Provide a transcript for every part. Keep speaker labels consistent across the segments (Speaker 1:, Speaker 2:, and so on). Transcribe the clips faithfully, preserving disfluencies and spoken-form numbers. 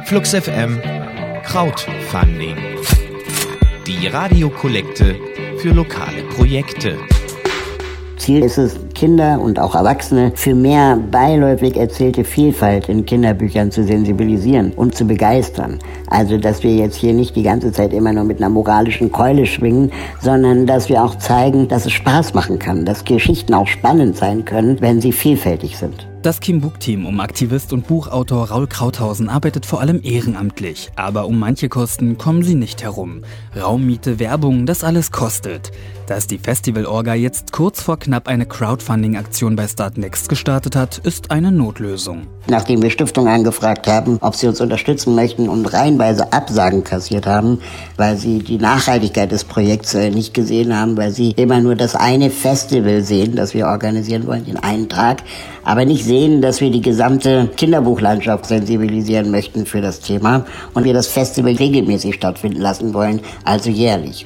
Speaker 1: Flux F M Crowdfunding. Die Radiokollekte für lokale Projekte.
Speaker 2: Ziel ist es, Kinder und auch Erwachsene für mehr beiläufig erzählte Vielfalt in Kinderbüchern zu sensibilisieren und zu begeistern. Also, dass wir jetzt hier nicht die ganze Zeit immer nur mit einer moralischen Keule schwingen, sondern dass wir auch zeigen, dass es Spaß machen kann, dass Geschichten auch spannend sein können, wenn sie vielfältig sind.
Speaker 3: Das Kim-Buk-Team um Aktivist und Buchautor Raul Krauthausen arbeitet vor allem ehrenamtlich. Aber um manche Kosten kommen sie nicht herum. Raummiete, Werbung, das alles kostet. Dass die Festival-Orga jetzt kurz vor knapp eine Crowdfunding-Aktion bei Startnext gestartet hat, ist eine Notlösung.
Speaker 2: Nachdem wir Stiftungen angefragt haben, ob sie uns unterstützen möchten und reihenweise Absagen kassiert haben, weil sie die Nachhaltigkeit des Projekts nicht gesehen haben, weil sie immer nur das eine Festival sehen, das wir organisieren wollen, den einen Tag, aber nicht sehen, dass wir die gesamte Kinderbuchlandschaft sensibilisieren möchten für das Thema und wir das Festival regelmäßig stattfinden lassen wollen, also jährlich.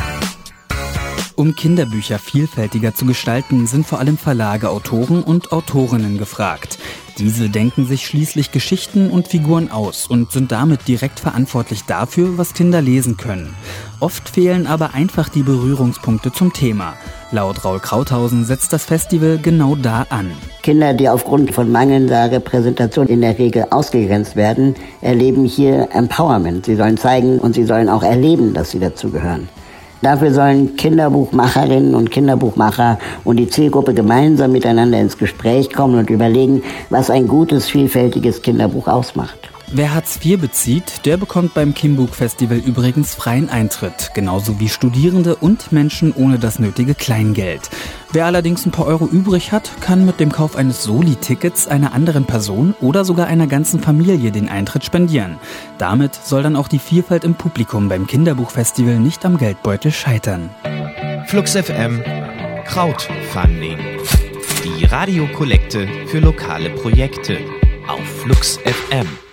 Speaker 3: Um Kinderbücher vielfältiger zu gestalten, sind vor allem Verlage, Autoren und Autorinnen gefragt. Diese denken sich schließlich Geschichten und Figuren aus und sind damit direkt verantwortlich dafür, was Kinder lesen können. Oft fehlen aber einfach die Berührungspunkte zum Thema. Laut Raul Krauthausen setzt das Festival genau da an.
Speaker 2: Kinder, die aufgrund von mangelnder Repräsentation in der Regel ausgegrenzt werden, erleben hier Empowerment. Sie sollen zeigen und sie sollen auch erleben, dass sie dazugehören. Dafür sollen Kinderbuchmacherinnen und Kinderbuchmacher und die Zielgruppe gemeinsam miteinander ins Gespräch kommen und überlegen, was ein gutes, vielfältiges Kinderbuch ausmacht.
Speaker 3: Wer Hartz vier bezieht, der bekommt beim Kim-Buk-Festival übrigens freien Eintritt, genauso wie Studierende und Menschen ohne das nötige Kleingeld. Wer allerdings ein paar Euro übrig hat, kann mit dem Kauf eines Soli-Tickets einer anderen Person oder sogar einer ganzen Familie den Eintritt spendieren. Damit soll dann auch die Vielfalt im Publikum beim Kinderbuchfestival nicht am Geldbeutel scheitern.
Speaker 1: Flux F M Crowdfunding. Die Radiokollekte für lokale Projekte auf Flux F M.